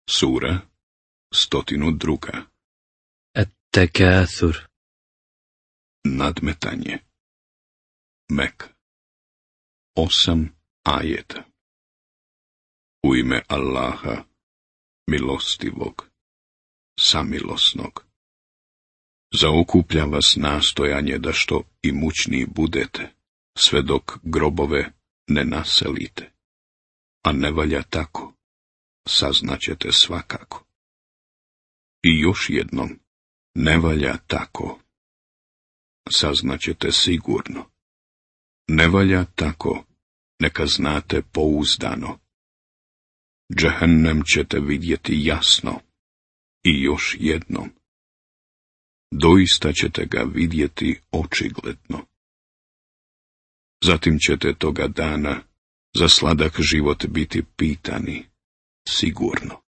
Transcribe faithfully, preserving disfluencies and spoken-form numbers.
Sura stotinu druga. التكاثر. Nadmetanje. Mek. Osam ajeta. U ime Allaha, milostivog, samilosnog. Zaokuplja vas nastojanje da što imućniji budete, sve dok grobove ne naselite. A ne valja tako, saznaćete svakako. I još jednom, ne valja tako, saznaćete sigurno. Ne valja tako, neka znate pouzdano. Džehennem ćete vidjeti jasno i još jednom. Doista ćete ga vidjeti očigledno. Zatim ćete toga dana za sladak život biti pitani, sigurno.